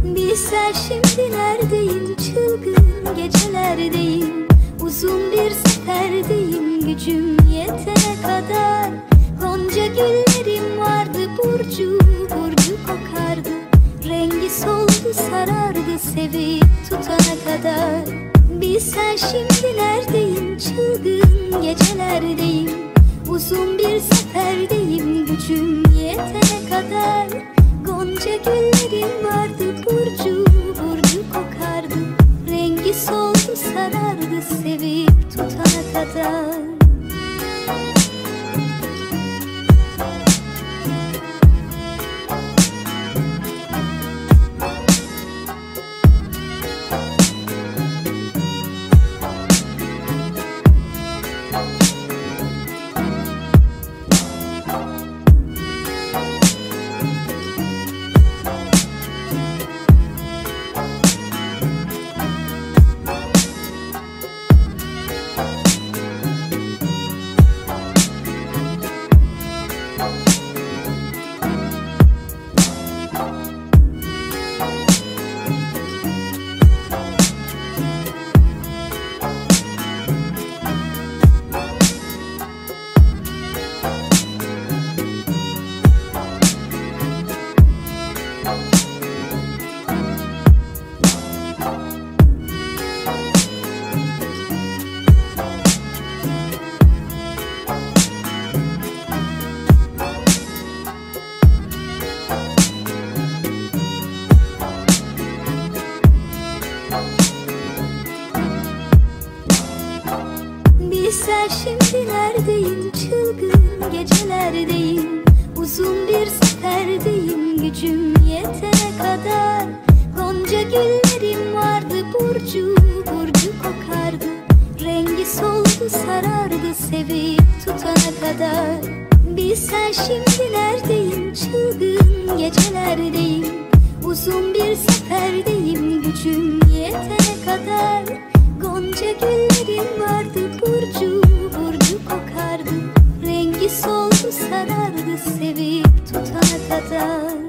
Bilsen şimdi neredeyim, çılgın gecelerdeyim, uzun bir seferdeyim, gücüm yetene kadar. Gonca güllerim vardı, burcu burcu kokardı, rengi soldu sarardı sevip tutana kadar. Bilsen şimdi neredeyim, çılgın gecelerdeyim, uzun bir seferdeyim, gücüm yetene kadar. Gonca güllerim vardı, burcu burcu kokardı, rengi soldu sarardı sevip tutana kadar. Bilsen şimdi neredeyim, çılgın gecelerdeyim, uzun bir seferdeyim, gücüm yetene kadar. Gonca güllerim vardı, burcu burcu kokardı, rengi soldu sarardı sevip tutana kadar. Bilsen şimdi neredeyim, çılgın gecelerdeyim, uzun bir seferdeyim, gücüm yetene kadar. Gonca güllerim vardı, burcu burcu kokardı, rengi soldu sarardı sevip tutana kadar.